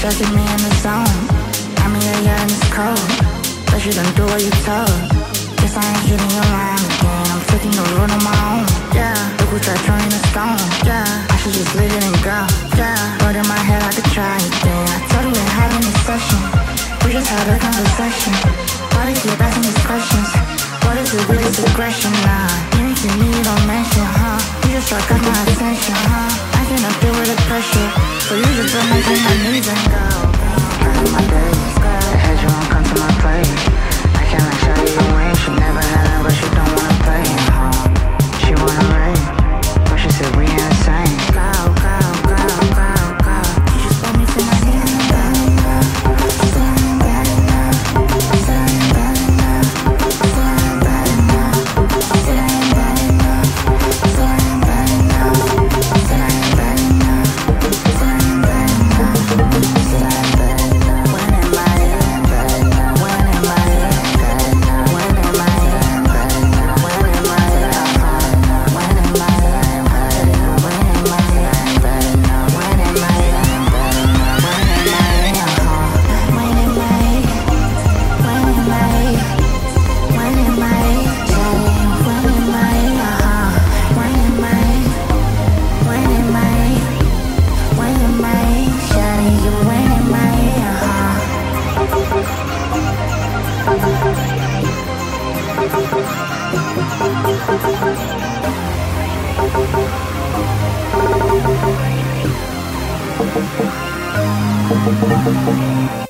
distracted me in the zone. I mean, yeah, and it's cold, but you don't do what you told. Guess I ain't hitting your line again. I'm taking the road on my own. Yeah, look who tried throwing a stone. Yeah, I should just leave it and go. Yeah, but in my head I could try again. I told you we're having a session. We just had a conversation. Why did you keep asking these questions? What is it with this aggression? Nah, anything you don't mention, huh? You just struck up my attention, huh? I cannot deal with the pressure, so you just put me on my knees and go. Back in my days, the head you won't come to my place. I can't let Shawty go away. She never had it, but she don't wanna play. She wanna rave, but she said we ain't the same. Go, go, go, go, go. You just put me to my knees and go. Thank you.